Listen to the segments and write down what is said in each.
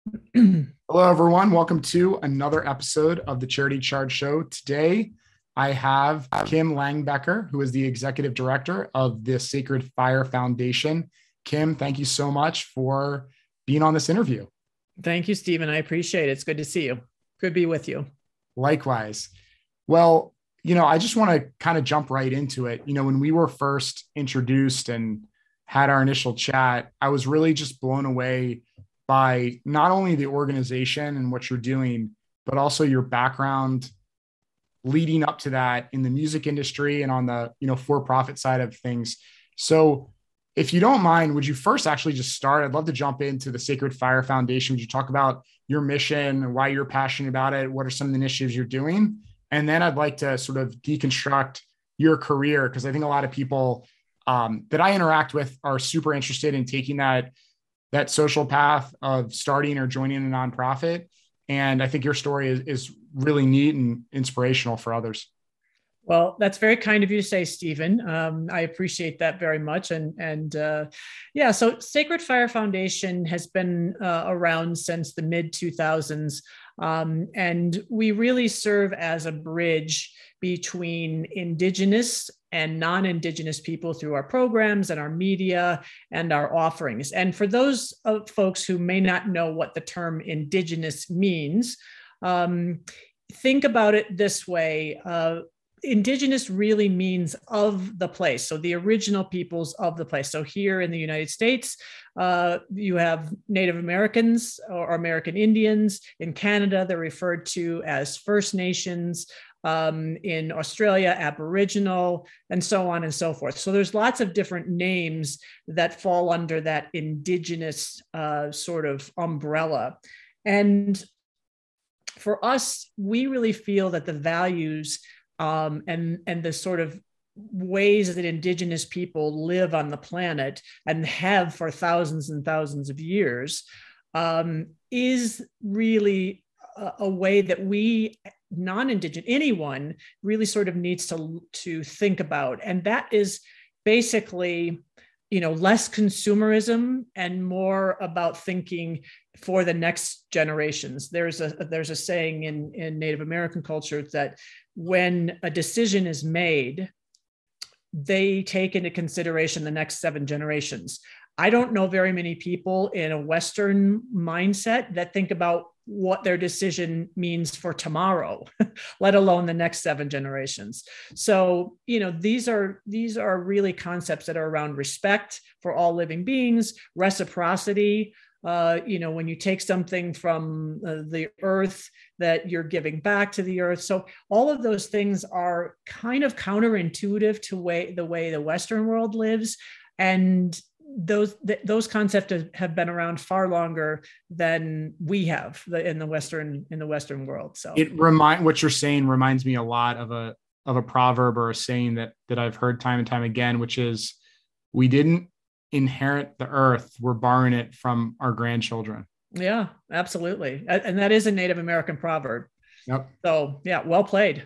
Hello, everyone. Welcome to another episode of the Charity Charge Show. Today, I have Kim Langbecker, who is the executive director of the Sacred Fire Foundation. Kim, thank you so much for being on this interview. Thank you, Stephen. I appreciate it. It's good to see you. Good to be with you. Likewise. Well, I just want to kind of jump right into it. When we were first introduced and had our initial chat, I was really just blown away by not only the organization and what you're doing, but also your background leading up to that in the music industry and on the, for-profit side of things. So if you don't mind, would you first actually just start? I'd love to jump into the Sacred Fire Foundation. Would you talk about your mission and why you're passionate about it? What are some of the initiatives you're doing? And then I'd like to sort of deconstruct your career, because I think a lot of people that I interact with are super interested in taking that social path of starting or joining a nonprofit. And I think your story is really neat and inspirational for others. Well, that's very kind of you to say, Stephen. I appreciate that very much. Yeah, so Sacred Fire Foundation has been around since the mid 2000s. And we really serve as a bridge between Indigenous and non-Indigenous people through our programs and our media and our offerings. And for those folks who may not know what the term Indigenous means, think about it this way. Indigenous really means of the place. So the original peoples of the place. So here in the United States, you have Native Americans or American Indians. In Canada, they're referred to as First Nations. In Australia, Aboriginal, and so on and so forth. So there's lots of different names that fall under that Indigenous sort of umbrella. And for us, we really feel that the values and the sort of ways that Indigenous people live on the planet and have for thousands and thousands of years is really a way that we non-Indigenous, anyone really sort of needs to think about. And that is basically, less consumerism and more about thinking for the next generations. There's a saying in Native American culture that when a decision is made, they take into consideration the next 7 generations. I don't know very many people in a Western mindset that think about what their decision means for tomorrow, let alone the next 7 generations. So, these are really concepts that are around respect for all living beings, reciprocity. When you take something from the earth, that you're giving back to the earth. So all of those things are kind of counterintuitive to the way the Western world lives. And those concepts have been around far longer than we have in the Western world. So what you're saying reminds me a lot of a proverb or a saying that I've heard time and time again, which is, we didn't inherit the earth, we're borrowing it from our grandchildren. Yeah, absolutely. And that is a Native American proverb. Yep. So yeah, well played.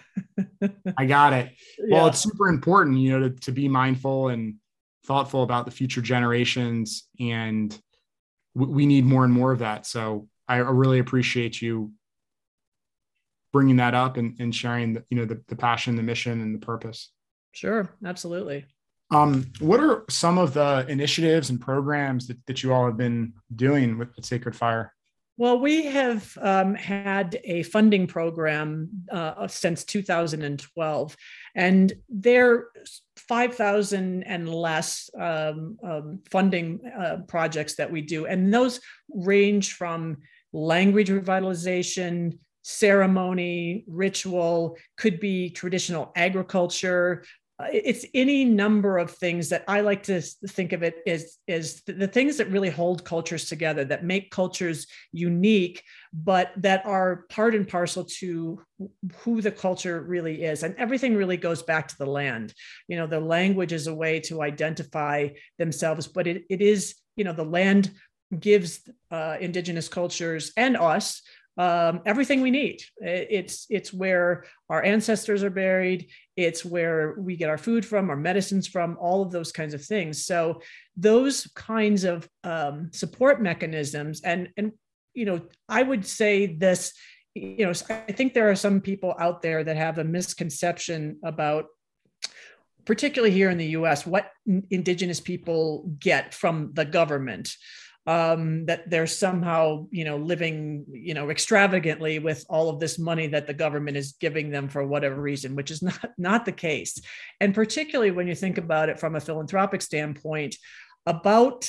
I got it. Well, it's super important, to be mindful and thoughtful about the future generations, and we need more and more of that. So I really appreciate you bringing that up and sharing the passion, the mission, and the purpose. Sure, absolutely. What are some of the initiatives and programs that you all have been doing with Sacred Fire? Well, we have had a funding program since 2012, and there 5,000 and less funding projects that we do. And those range from language revitalization, ceremony, ritual, could be traditional agriculture. It's any number of things that I like to think of it as the things that really hold cultures together, that make cultures unique, but that are part and parcel to who the culture really is. And everything really goes back to the land. The language is a way to identify themselves, but it is, the land gives Indigenous cultures and us everything we need. It's where our ancestors are buried. It's where we get our food from, our medicines from, all of those kinds of things. So those kinds of support mechanisms, and I would say this, I think there are some people out there that have a misconception about, particularly here in the US, what Indigenous people get from the government. That they're somehow, living, extravagantly with all of this money that the government is giving them for whatever reason, which is not the case. And particularly when you think about it from a philanthropic standpoint, about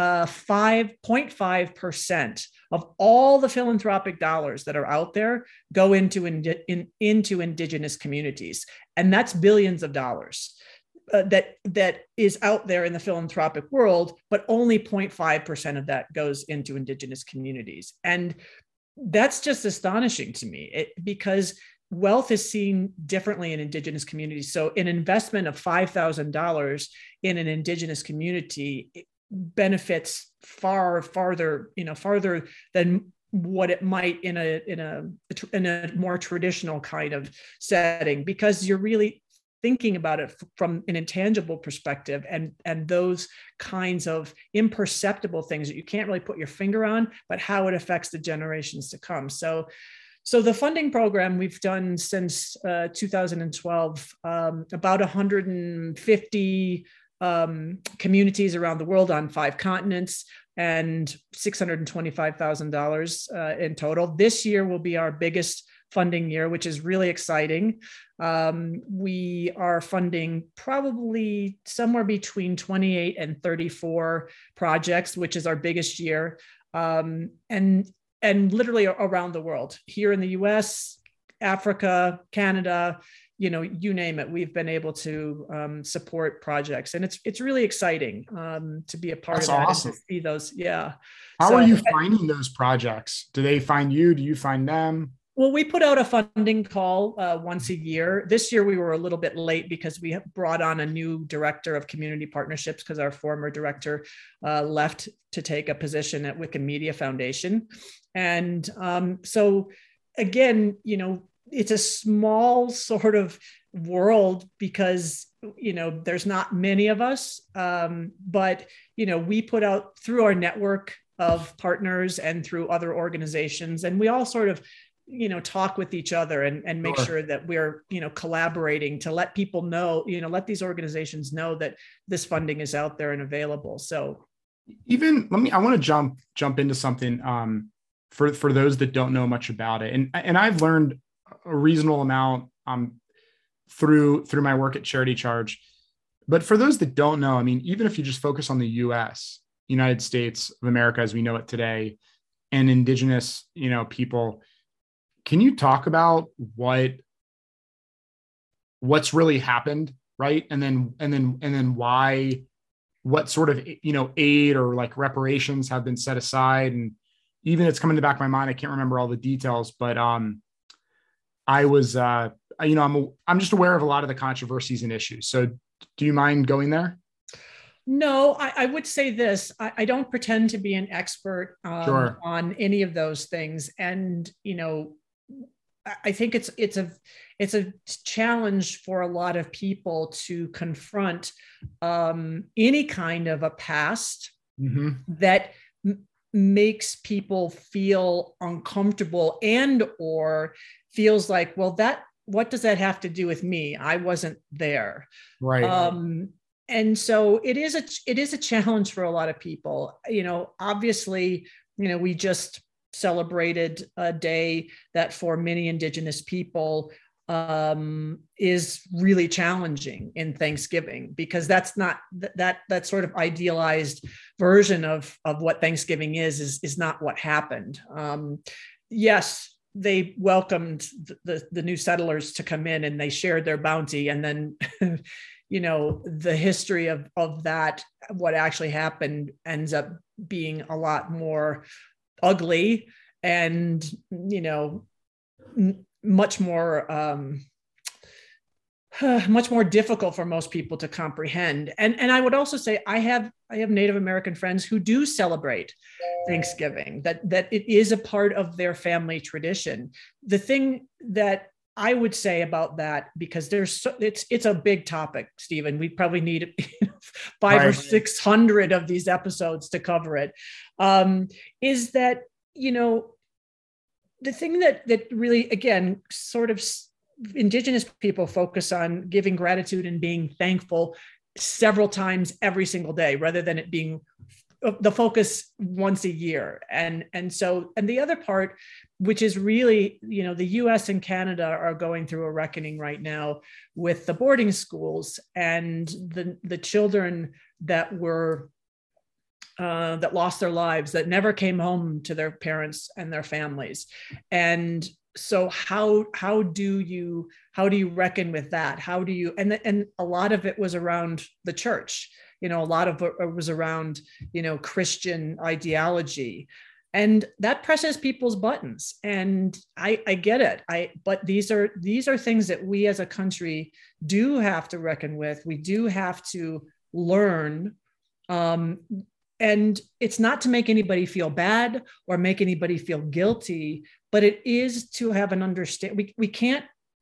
5.5% of all the philanthropic dollars that are out there go into Indigenous communities. And that's billions of dollars. That is out there in the philanthropic world, but only 0.5% of that goes into Indigenous communities. And that's just astonishing to me, because wealth is seen differently in Indigenous communities. So an investment of $5,000 in an Indigenous community benefits farther than what it might in a more traditional kind of setting, because you're really thinking about it from an intangible perspective, and those kinds of imperceptible things that you can't really put your finger on, but how it affects the generations to come. So the funding program we've done since 2012, about 150 communities around the world on 5 continents, and $625,000 in total. This year will be our biggest funding year, which is really exciting. We are funding probably somewhere between 28 and 34 projects, which is our biggest year, and literally around the world. Here in the US, Africa, Canada, you name it, we've been able to support projects, and it's really exciting to be a part of that. Awesome. And to see those. Yeah. How are you finding those projects? Do they find you? Do you find them? Well, we put out a funding call once a year. This year, we were a little bit late because we brought on a new director of community partnerships, because our former director left to take a position at Wikimedia Foundation. And so again, it's a small sort of world, because, there's not many of us. But, we put out through our network of partners and through other organizations, and we all sort of talk with each other and make sure that we're, collaborating to let people know, let these organizations know that this funding is out there and available. So I want to jump into something for those that don't know much about it. And I've learned a reasonable amount through my work at Charity Charge. But for those that don't know, I mean, even if you just focus on the United States of America as we know it today, and Indigenous, people, can you talk about what's really happened, right? And then why, what sort of, aid or like reparations have been set aside? And even it's coming to the back of my mind, I can't remember all the details, but I was, I'm just aware of a lot of the controversies and issues. So do you mind going there? No, I would say this. I don't pretend to be an expert on any of those things. And, I think it's a challenge for a lot of people to confront any kind of a past that makes people feel uncomfortable, and or feels like, well, what does that have to do with me? I wasn't there. Right. And so it is a challenge for a lot of people. Obviously, we just celebrated a day that for many Indigenous people is really challenging in Thanksgiving, because that's not that sort of idealized version of what Thanksgiving is not what happened. Yes, they welcomed the new settlers to come in, and they shared their bounty, and then the history of that, what actually happened, ends up being a lot more ugly and, much more difficult for most people to comprehend. And I would also say I have Native American friends who do celebrate Thanksgiving, that it is a part of their family tradition. The thing that I would say about that, because it's a big topic, Stephen. We probably need 500 or 600 of these episodes to cover it. Is that you know, the thing that really, again, sort of Indigenous people focus on giving gratitude and being thankful several times every single day, rather than it being the focus once a year. And the other part, which is really, you know, the US and Canada are going through a reckoning right now with the boarding schools and the children that were that lost their lives, that never came home to their parents and their families. And so how do you reckon with that? How do you, and a lot of it was around the church, you know, a lot of it was around, you know, Christian ideology, and that presses people's buttons. And I get it. But these are things that we as a country do have to reckon with. We do have to learn. And it's not to make anybody feel bad or make anybody feel guilty, but it is to have an understanding. We can't,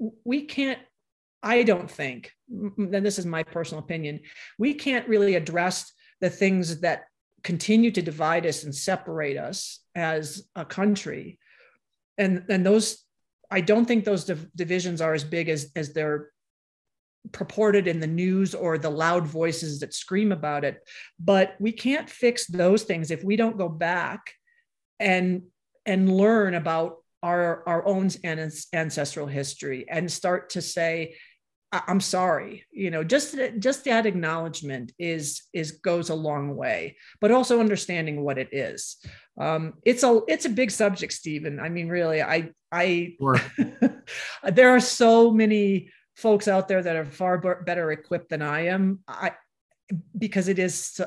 I don't think, and this is my personal opinion, we can't really address the things that continue to divide us and separate us as a country. And those, I don't think those divisions are as big as they're purported in the news or the loud voices that scream about it. But we can't fix those things if we don't go back and learn about our own ancestral history and start to say, I'm sorry, you know, just that acknowledgement goes a long way, but also understanding what it is. It's a big subject, Stephen. I mean, really, Sure. there are so many folks out there that are far better equipped than I am. Because it is so,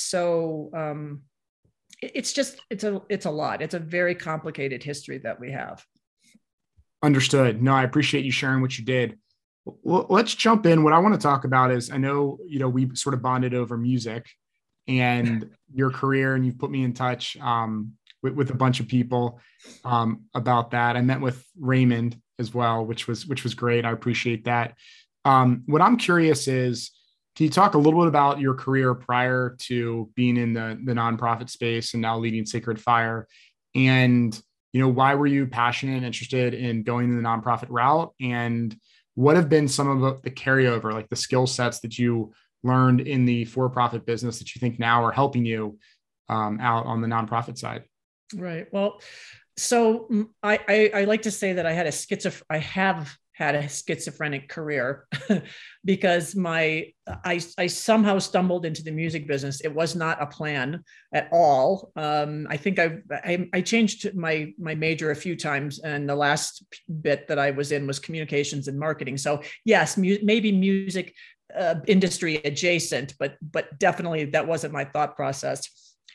it's a lot. It's a very complicated history that we have. Understood. No, I appreciate you sharing what you did. Well, let's jump in. What I want to talk about is, I know, you know, we sort of bonded over music and your career, and you've put me in touch with a bunch of people about that. I met with Raymond as well, which was great. I appreciate that. What I'm curious is, can you talk a little bit about your career prior to being in the nonprofit space and now leading Sacred Fire? And, you know, why were you passionate and interested in going the nonprofit route? And what have been some of the carryover, like the skill sets that you learned in the for-profit business that you think now are helping you out on the nonprofit side? Right. Well, so I like to say that I have had a schizophrenic career because I somehow stumbled into the music business. It was not a plan at all. I think I changed my major a few times, and the last bit that I was in was communications and marketing. So yes, maybe music industry adjacent, but definitely that wasn't my thought process.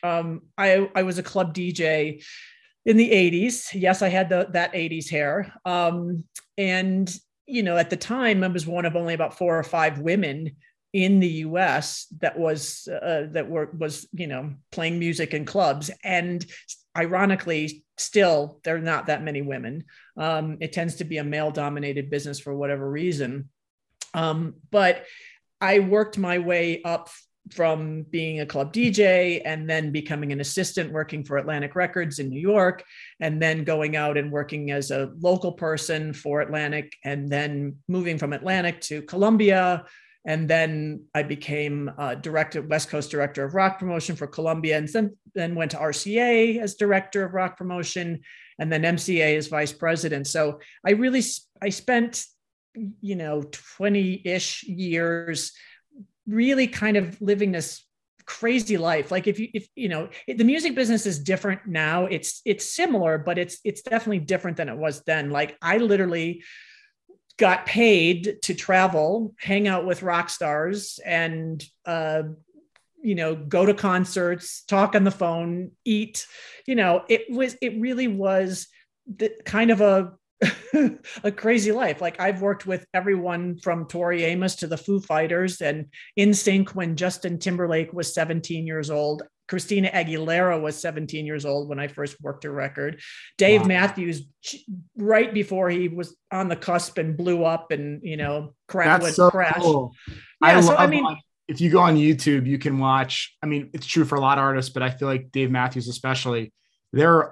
I was a club DJ in the 80s. Yes, I had that 80s hair. And, you know, at the time, I was one of only about 4 or 5 women in the US that was, you know, playing music in clubs. And ironically, still, there are not that many women. It tends to be a male-dominated business for whatever reason. But I worked my way up from being a club DJ and then becoming an assistant working for Atlantic Records in New York, and then going out and working as a local person for Atlantic, and then moving from Atlantic to Columbia. And then I became West Coast director of rock promotion for Columbia, and then went to RCA as director of rock promotion, and then MCA as vice president. So I spent, you know, 20-ish years really kind of living this crazy life. Like if you know, the music business is different now. It's similar, but it's definitely different than it was then. Like I literally got paid to travel, hang out with rock stars, and you know, go to concerts, talk on the phone, eat. You know, it really was kind of a crazy life. Like I've worked with everyone from Tori Amos to the Foo Fighters and NSYNC when Justin Timberlake was 17 years old. Christina Aguilera was 17 years old when I first worked her record. Dave Matthews, right before he was on the cusp and blew up and, you know, crashed. Cool. Yeah, if you go on YouTube, you can watch, I mean, it's true for a lot of artists, but I feel like Dave Matthews, especially, there are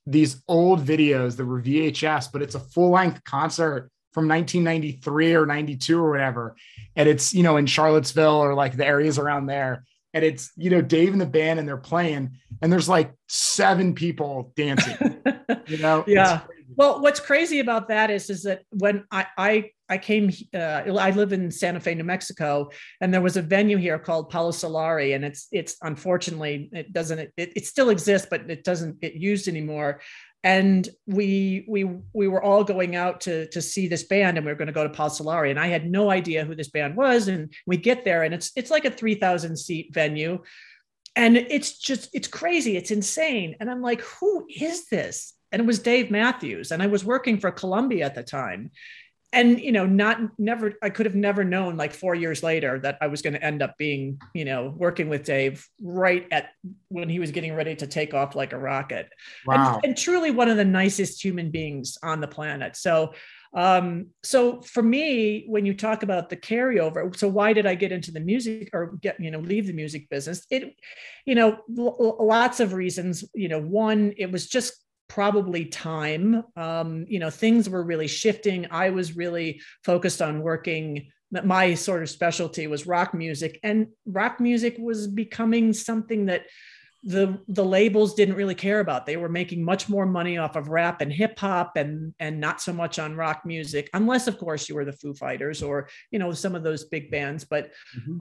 these old videos that were VHS, but it's a full length concert from 1993 or 92 or whatever. And it's, you know, in Charlottesville or like the areas around there. And it's, you know, Dave and the band, and they're playing, and there's like 7 people dancing, you know? Yeah. Well, what's crazy about that is that when I came, I live in Santa Fe, New Mexico, and there was a venue here called Palo Solari, and it's unfortunately it still exists, but it doesn't get used anymore. And we were all going out to see this band, and we were going to go to Palo Solari, and I had no idea who this band was. And we get there, and it's like a 3,000 seat venue, and it's crazy, it's insane. And I'm like, who is this? And it was Dave Matthews, and I was working for Columbia at the time. And, you know, I could have never known like 4 years later that I was going to end up being, you know, working with Dave right at when he was getting ready to take off like a rocket. Wow. And truly one of the nicest human beings on the planet. So for me, when you talk about the carryover, so why did I get into the music or leave the music business? It, you know, lots of reasons. You know, one, it was just probably time. You know, things were really shifting. I was really focused on working. My sort of specialty was rock music, and rock music was becoming something that the labels didn't really care about. They were making much more money off of rap and hip hop and not so much on rock music, unless of course you were the Foo Fighters or, you know, some of those big bands. But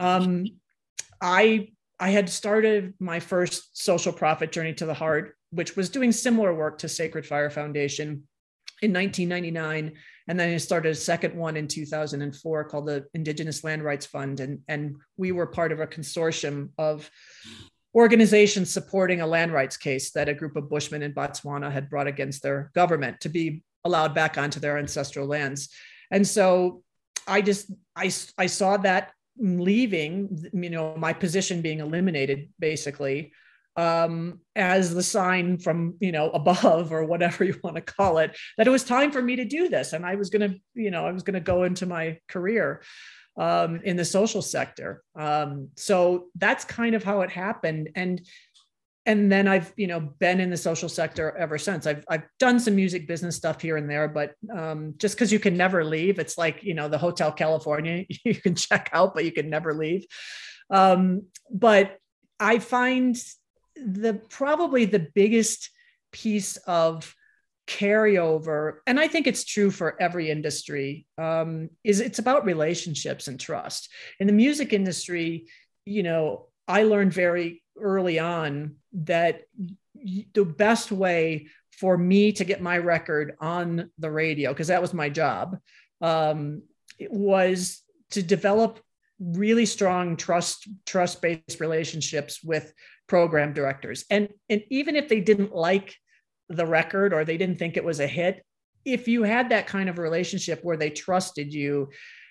I had started my first social profit, Journey to the Heart, which was doing similar work to Sacred Fire Foundation, in 1999. And then I started a second one in 2004 called the Indigenous Land Rights Fund. And we were part of a consortium of organizations supporting a land rights case that a group of Bushmen in Botswana had brought against their government to be allowed back onto their ancestral lands. And so I saw that leaving, you know, my position being eliminated basically, as the sign from, you know, above or whatever you want to call it, that it was time for me to do this. And I was going to go into my career in the social sector. So that's kind of how it happened. And then I've, you know, been in the social sector ever since. I've done some music business stuff here and there, but just because you can never leave, it's like, you know, the Hotel California, you can check out, but you can never leave. But I find probably the biggest piece of carryover, and I think it's true for every industry, is it's about relationships and trust. In the music industry, you know, I learned very early on that the best way for me to get my record on the radio, because that was my job, was to develop really strong trust-based relationships with program directors. And even if they didn't like the record or they didn't think it was a hit, if you had that kind of relationship where they trusted you,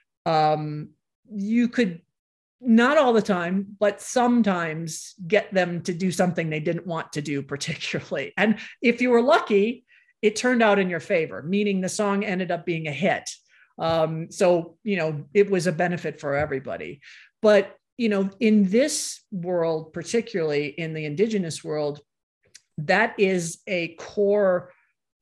you could, not all the time, but sometimes get them to do something they didn't want to do particularly. And if you were lucky, it turned out in your favor, meaning the song ended up being a hit. So, you know, it was a benefit for everybody. But, you know, in this world, particularly in the Indigenous world, that is a core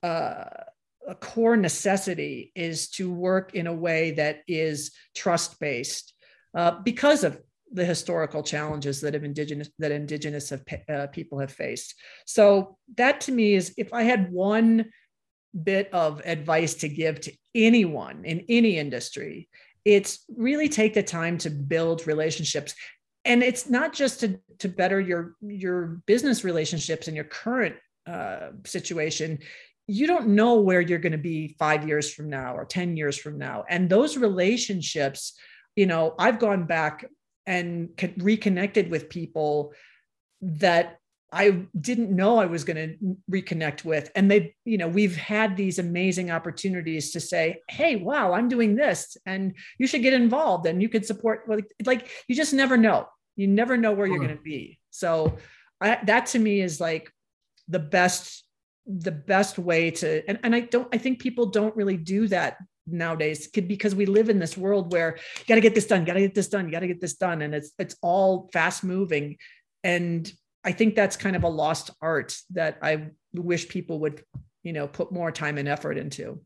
necessity, is to work in a way that is trust-based, because of the historical challenges that Indigenous people have faced. So that to me is, if I had one bit of advice to give to anyone in any industry, it's really take the time to build relationships. And it's not just to better your business relationships in your current situation. You don't know where you're going to be 5 years from now or 10 years from now. And those relationships, you know, I've gone back and reconnected with people that I didn't know I was going to reconnect with. And they, you know, we've had these amazing opportunities to say, hey, wow, I'm doing this and you should get involved and you could support. Like you just never know. You never know where you're going to be. So that to me is like the best way to, and I think people don't really do that nowadays, because we live in this world where you got to get this done, got to get this done, got to get this done. And it's all fast moving. And I think that's kind of a lost art that I wish people would, put more time and effort into.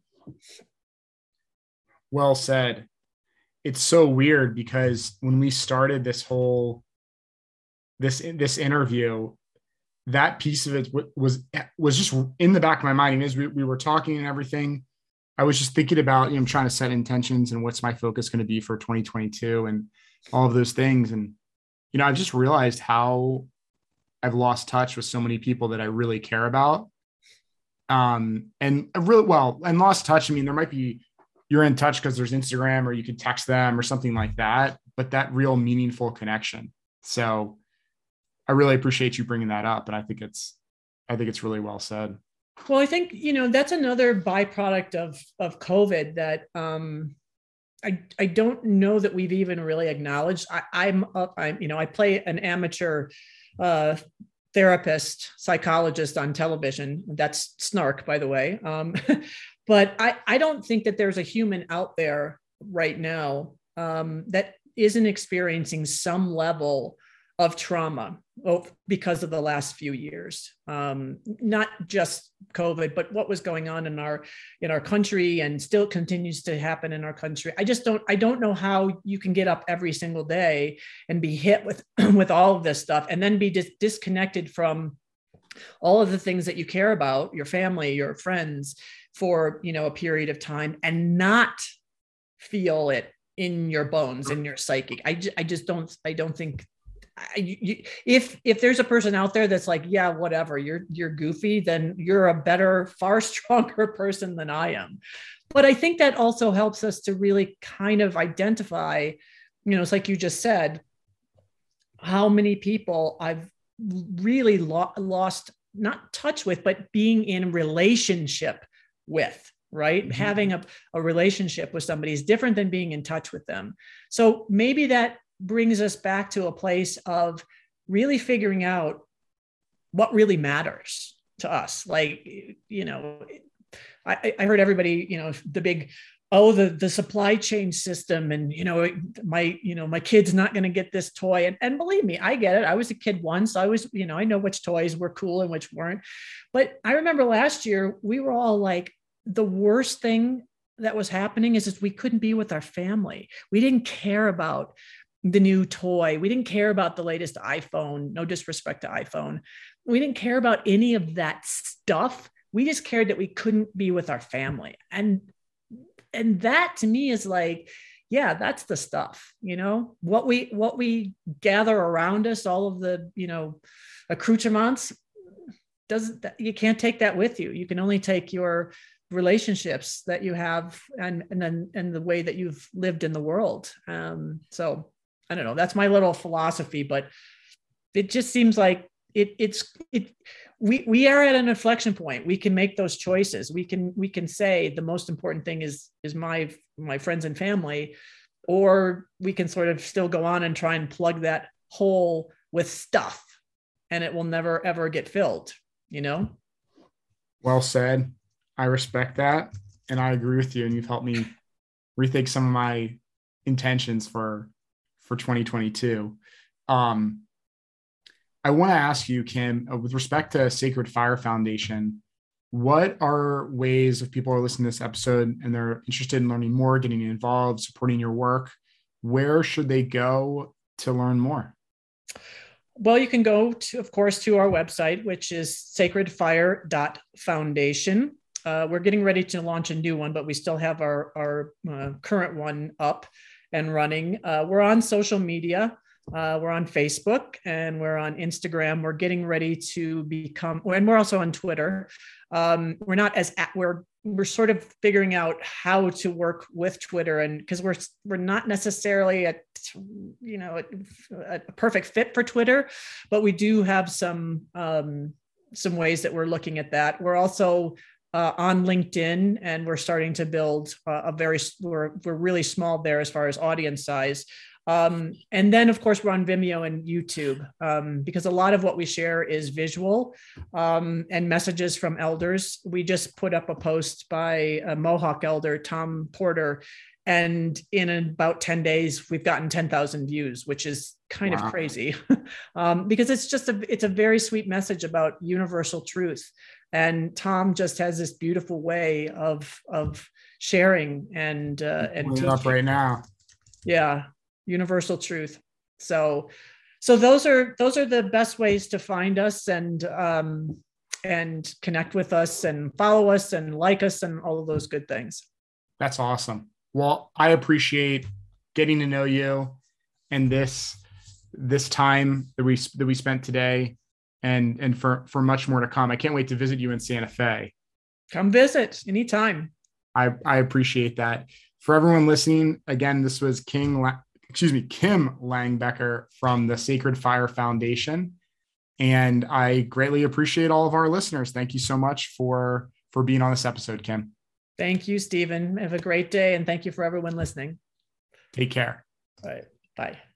Well said. It's so weird because when we started this interview, that piece of it was just in the back of my mind. And as we were talking and everything, I was just thinking about, trying to set intentions and what's my focus going to be for 2022 and all of those things. And, I've just realized how I've lost touch with so many people that I really care about. And lost touch. I mean, there might be, you're in touch because there's Instagram or you could text them or something like that, but that real meaningful connection. So I really appreciate you bringing that up. And I think it's really well said. Well, I think, that's another byproduct of COVID that I don't know that we've even really acknowledged. I play an amateur therapist, psychologist on television. That's snark, by the way. But I don't think that there's a human out there right now that isn't experiencing some level of trauma because of the last few years. Not just COVID, but what was going on in our country and still continues to happen in our country. I don't know how you can get up every single day and be hit with with all of this stuff and then be disconnected from all of the things that you care about, your family, your friends, for a period of time and not feel it in your bones, in your psychic. I don't think if there's a person out there that's like, yeah, whatever, you're goofy, then you're a better, far stronger person than I am. But I think that also helps us to really kind of identify, it's like you just said, how many people I've really lost, not touch with, but being in relationship with, right? Mm-hmm. Having a relationship with somebody is different than being in touch with them. So maybe that brings us back to a place of really figuring out what really matters to us. Like, I heard everybody, the big, the supply chain system and, my kid's not going to get this toy. And believe me, I get it. I was a kid once. I was, I know which toys were cool and which weren't. But I remember last year, we were all like, the worst thing that was happening is we couldn't be with our family. We didn't care about the new toy. We didn't care about the latest iPhone. No disrespect to iPhone. We didn't care about any of that stuff. We just cared that we couldn't be with our family. And that to me is like, yeah, that's the stuff, what we gather around us, all of the, accoutrements, you can't take that with you. You can only take your relationships that you have and the way that you've lived in the world. So I don't know, that's my little philosophy, but it just seems like we are at an inflection point. We can make those choices. We can say the most important thing is my friends and family, or we can sort of still go on and try and plug that hole with stuff and it will never, ever get filled, Well said. I respect that. And I agree with you. And you've helped me rethink some of my intentions for 2022. I want to ask you, Kim, with respect to Sacred Fire Foundation, what are ways, if people are listening to this episode and they're interested in learning more, getting involved, supporting your work, where should they go to learn more? Well, you can go to our website, which is sacredfire.foundation. We're getting ready to launch a new one, but we still have our current one up and running. We're on social media. We're on Facebook and we're on Instagram. We're getting ready to and we're also on Twitter. We're not we're sort of figuring out how to work with Twitter, and because we're not necessarily a perfect fit for Twitter, but we do have some ways that we're looking at that. We're also on LinkedIn, and we're starting to build we're really small there as far as audience size. And then, of course, we're on Vimeo and YouTube because a lot of what we share is visual and messages from elders. We just put up a post by a Mohawk elder, Tom Porter, and in about 10 days, we've gotten 10,000 views, which is kind of crazy because it's a very sweet message about universal truth. And Tom just has this beautiful way of sharing and teaching. Up right now. Yeah, universal truth. So those are the best ways to find us and connect with us and follow us and like us and all of those good things. That's awesome. Well, I appreciate getting to know you and this time that we spent today, and for much more to come. I can't wait to visit you in Santa Fe. Come visit anytime. I appreciate that. For everyone listening, again, this was Kim Langbecker from the Sacred Fire Foundation. And I greatly appreciate all of our listeners. Thank you so much for being on this episode, Kim. Thank you, Stephen. Have a great day. And thank you for everyone listening. Take care. All right. Bye.